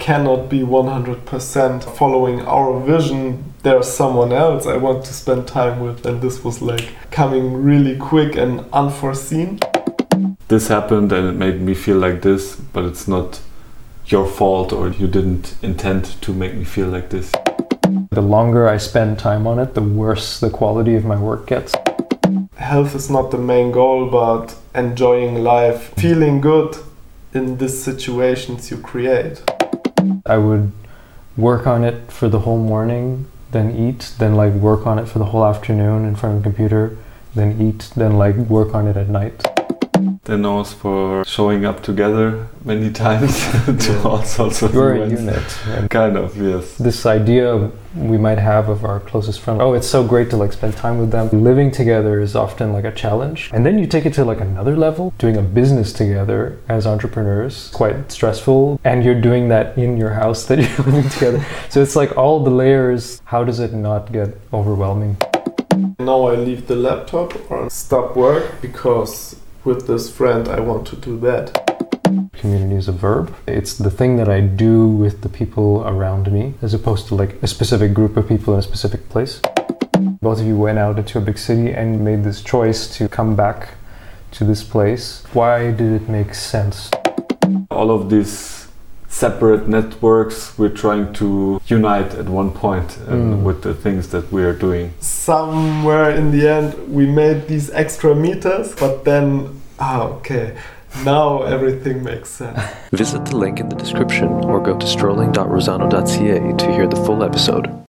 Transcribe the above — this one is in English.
cannot be 100% following our vision. There's someone else I want to spend time with, and this was like coming really quick and unforeseen. This happened and it made me feel like this, but it's not your fault, or you didn't intend to make me feel like this. The longer I spend time on it, the worse the quality of my work gets. Health is not the main goal, but enjoying life, feeling good in these situations you create. I would work on it for the whole morning, then eat, then like work on it for the whole afternoon in front of the computer, then eat, then like work on it at night. Then also for showing up together many times to all sorts of We're a events. unit. And Kind of, yes. this idea we might have of our closest friend, oh, it's so great to like spend time with them. Living together is often like a challenge. And then you take it to like another level. Doing a business together as entrepreneurs, quite stressful. And you're doing that in your house that you're living together. So it's like all the layers. How does it not get overwhelming? Now I leave the laptop or stop work because with this friend I want to do that. Community is a verb. It's the thing that I do with the people around me, as opposed to like a specific group of people in a specific place. Both of you went out into a big city and made this choice to come back to this place. Why did it make sense? All of these separate networks we're trying to unite at one point with the things that we are doing. Somewhere in the end we made these extra meters, but then, okay, now everything makes sense. Visit the link in the description or go to strolling.rosano.ca to hear the full episode.